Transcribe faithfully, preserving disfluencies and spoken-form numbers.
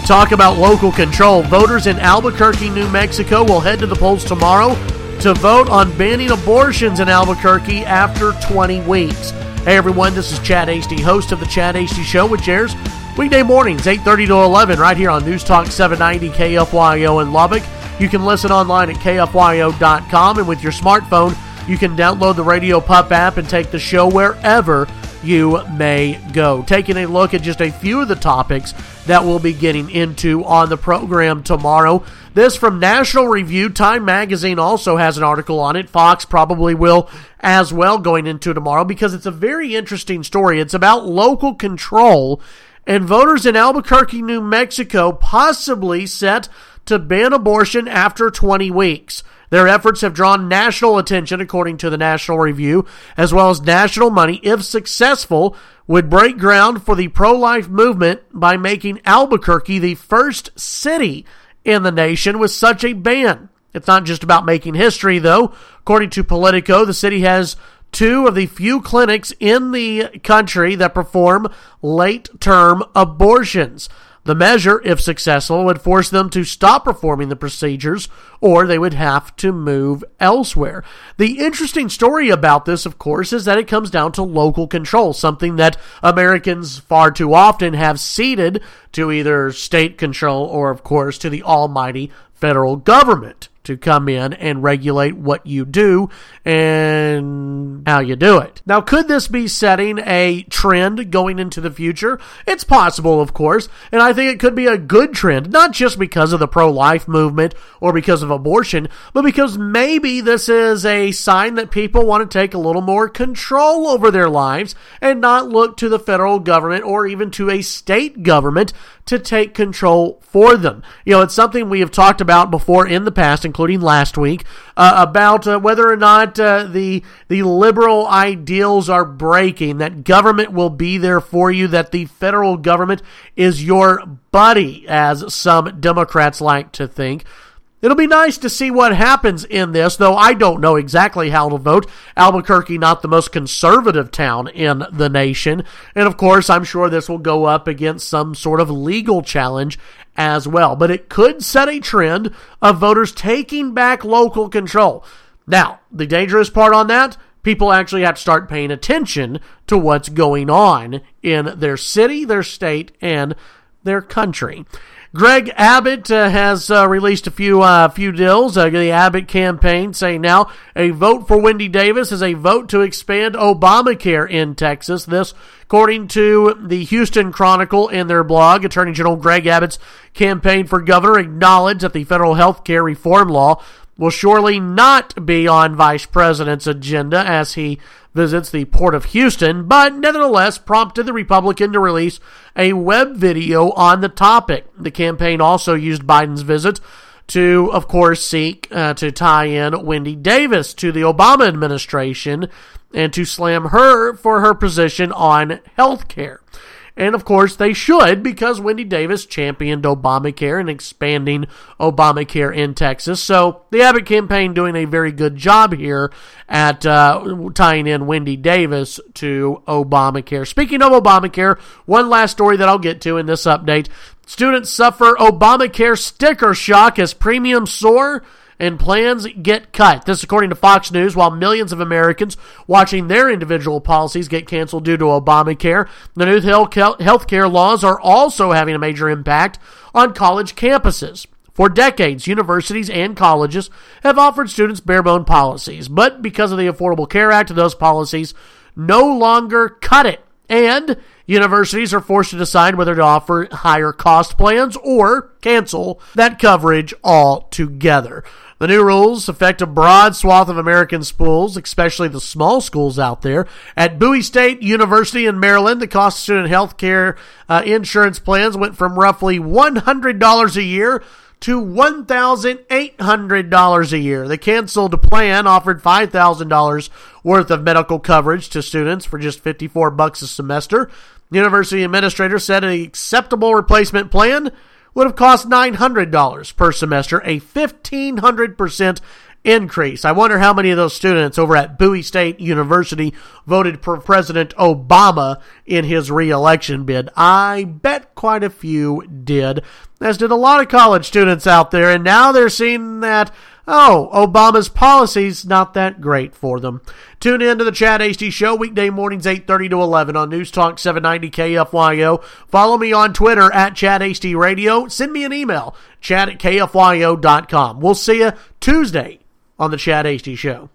Talk about local control. Voters in Albuquerque, New Mexico will head to the polls tomorrow to vote on banning abortions in Albuquerque after twenty weeks. Hey everyone, this is Chad Hasty, host of the Chad Hasty Show, which airs weekday mornings, eight thirty to eleven, right here on News Talk seven ninety K F Y O in Lubbock. You can listen online at K F Y O dot com, and with your smartphone, you can download the Radio Pup app and take the show wherever you may go. Taking a look at just a few of the topics that we'll be getting into on the program tomorrow. This from National Review. Time Magazine also has an article on it. Fox probably will as well going into tomorrow because it's a very interesting story. It's about local control and voters in Albuquerque, New Mexico possibly set to ban abortion after twenty weeks. Their efforts have drawn national attention, according to the National Review, as well as national money, if successful, would break ground for the pro-life movement by making Albuquerque the first city in the nation with such a ban. It's not just about making history, though. According to Politico, the city has two of the few clinics in the country that perform late-term abortions. The measure, if successful, would force them to stop performing the procedures, or they would have to move elsewhere. The interesting story about this, of course, is that it comes down to local control, something that Americans far too often have ceded to either state control or, of course, to the almighty federal government to come in and regulate what you do and how you do it. Now, could this be setting a trend going into the future? It's possible, of course, and I think it could be a good trend, not just because of the pro-life movement or because of abortion, but because maybe this is a sign that people want to take a little more control over their lives and not look to the federal government or even to a state government to take control for them. You know, it's something we have talked about before in the past, including last week, uh, about uh, whether or not uh, the the liberal ideals are breaking, that government will be there for you, that the federal government is your buddy, as some Democrats like to think. It'll be nice to see what happens in this, though I don't know exactly how to vote. Albuquerque, not the most conservative town in the nation. And of course, I'm sure this will go up against some sort of legal challenge as well. But it could set a trend of voters taking back local control. Now, the dangerous part on that, people actually have to start paying attention to what's going on in their city, their state, and their country. Greg Abbott uh, has uh, released a few uh, few deals. Uh, the Abbott campaign saying now a vote for Wendy Davis is a vote to expand Obamacare in Texas. This, according to the Houston Chronicle in their blog, Attorney General Greg Abbott's campaign for governor acknowledged that the federal health care reform law will surely not be on Vice President's agenda as he visits the Port of Houston, but nevertheless prompted the Republican to release a web video on the topic. The campaign also used Biden's visit to, of course, seek uh, to tie in Wendy Davis to the Obama administration and to slam her for her position on health care. And, of course, they should, because Wendy Davis championed Obamacare and expanding Obamacare in Texas. So the Abbott campaign doing a very good job here at uh, tying in Wendy Davis to Obamacare. Speaking of Obamacare, one last story that I'll get to in this update. Students suffer Obamacare sticker shock as premiums soar and plans get cut. This according to Fox News, while millions of Americans watching their individual policies get canceled due to Obamacare, the new health care laws are also having a major impact on college campuses. For decades, universities and colleges have offered students bare-bone policies, but because of the Affordable Care Act, those policies no longer cut it, and universities are forced to decide whether to offer higher cost plans or cancel that coverage altogether. The new rules affect a broad swath of American schools, especially the small schools out there. At Bowie State University in Maryland, the cost of student health care uh, insurance plans went from roughly one hundred dollars a year to one thousand eight hundred dollars a year. The canceled plan offered five thousand dollars worth of medical coverage to students for just fifty-four bucks a semester. The university administrator said an acceptable replacement plan would have cost nine hundred dollars per semester, a fifteen hundred percent increase. I wonder how many of those students over at Bowie State University voted for President Obama in his re-election bid. I bet quite a few did, as did a lot of college students out there, and now they're seeing that, oh, Obama's policy's not that great for them. Tune in to the Chad Hasty Show weekday mornings eight thirty to eleven on News Talk seven ninety K F Y O. Follow me on Twitter at Chad Hasty Radio. Send me an email, chad at K F Y O dot com. We'll see you Tuesday on the Chad Hasty Show.